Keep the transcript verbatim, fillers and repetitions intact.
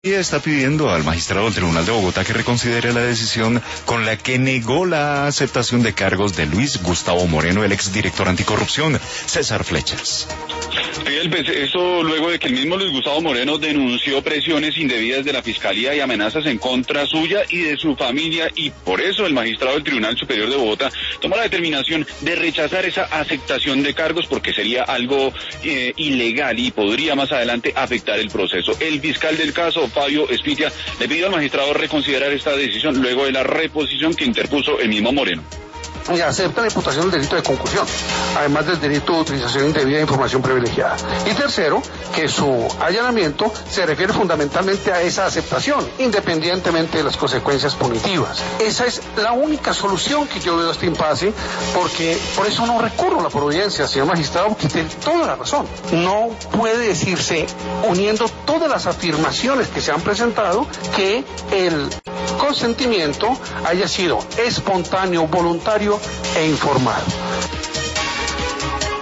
Y está pidiendo al magistrado del Tribunal de Bogotá que reconsidere la decisión con la que negó la aceptación de cargos de Luis Gustavo Moreno, el exdirector anticorrupción. César Flechas. Eso luego de que el mismo Luis Gustavo Moreno denunció presiones indebidas de la Fiscalía y amenazas en contra suya y de su familia, y por eso el magistrado del Tribunal Superior de Bogotá tomó la determinación de rechazar esa aceptación de cargos porque sería algo eh, ilegal y podría más adelante afectar el proceso. El fiscal del caso, Fabio Espitia, le pidió al magistrado reconsiderar esta decisión luego de la reposición que interpuso el mismo Moreno. Y acepta la imputación del delito de concusión, además del delito de utilización indebida de información privilegiada. Y tercero, que su allanamiento se refiere fundamentalmente a esa aceptación, independientemente de las consecuencias punitivas. Esa es la única solución que yo veo a este impasse, porque por eso no recurro a la providencia, señor magistrado, porque tiene toda la razón. No puede decirse, uniendo todas las afirmaciones que se han presentado, que el consentimiento haya sido espontáneo, voluntario e informado.